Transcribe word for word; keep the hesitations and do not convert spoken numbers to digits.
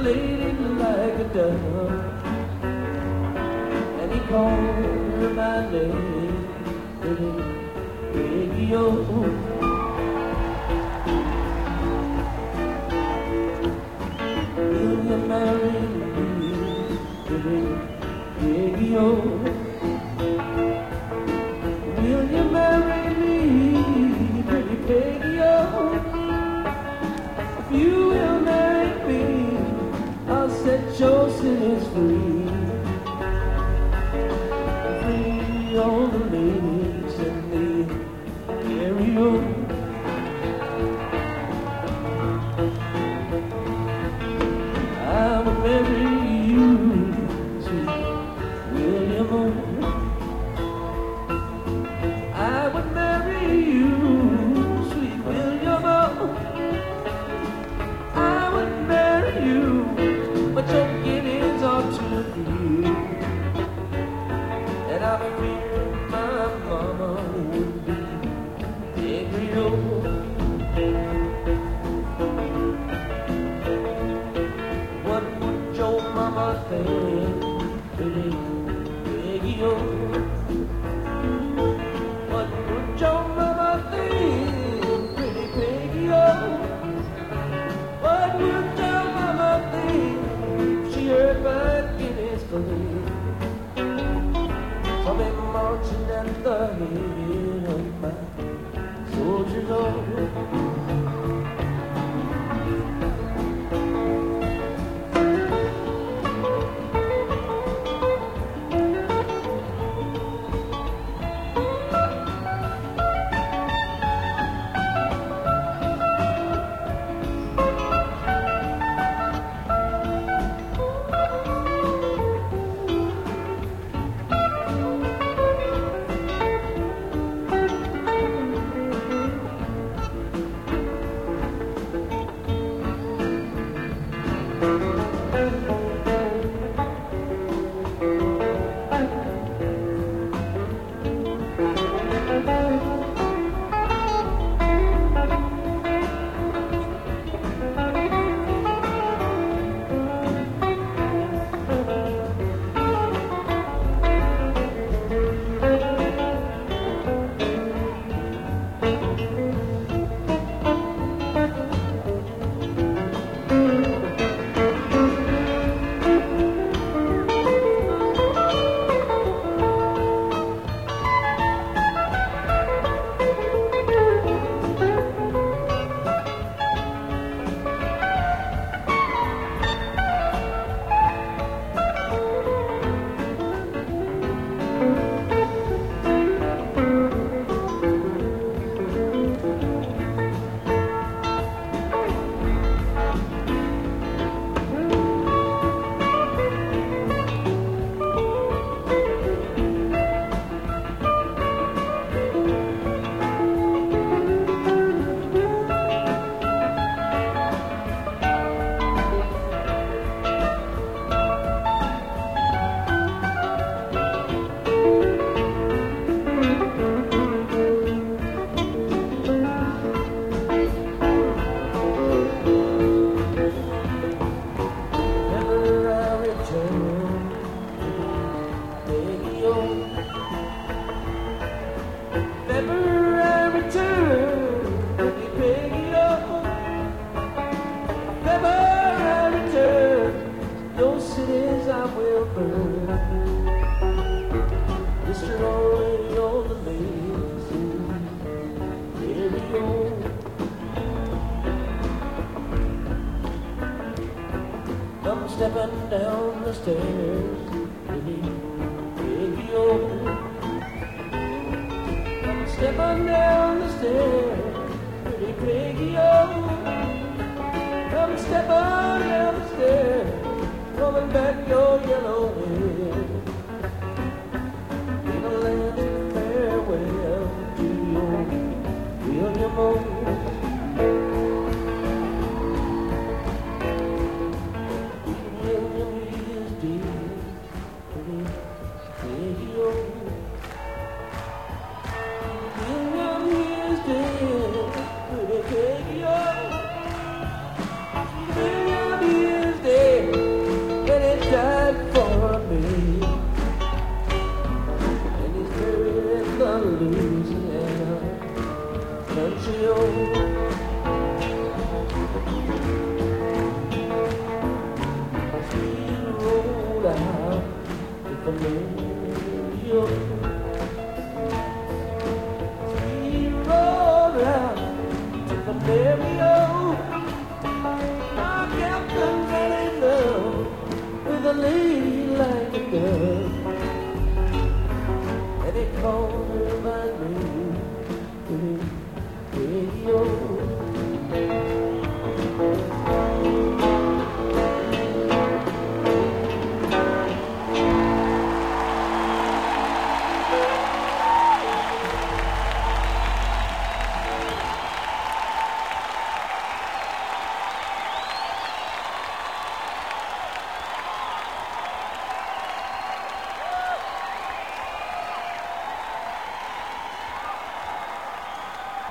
lady like a dove, and he called her by name, Peggy, oh. Will you marry me, Peggy, oh? Will you marry me, pretty Peggy, oh? If you will marry me, I'll set your sinners free. Free all the ladies in the area. I would marry you, sweet William O. I would marry you, sweet William O. I would marry you, but your beginnings are too few, and I fear my mama would be angry. Oh, what would your mama think, pretty Peggy, oh? What would your mama think, pretty Peggy, oh? What would your mama think if she heard my Guinness believe? I'll be marching at the head of my soldiers, oh. Come stepping down the stairs, pretty Peggy, oh. Come stepping down the stairs, pretty Peggy, oh. Come stepping down the stairs, rolling back your yellow hair.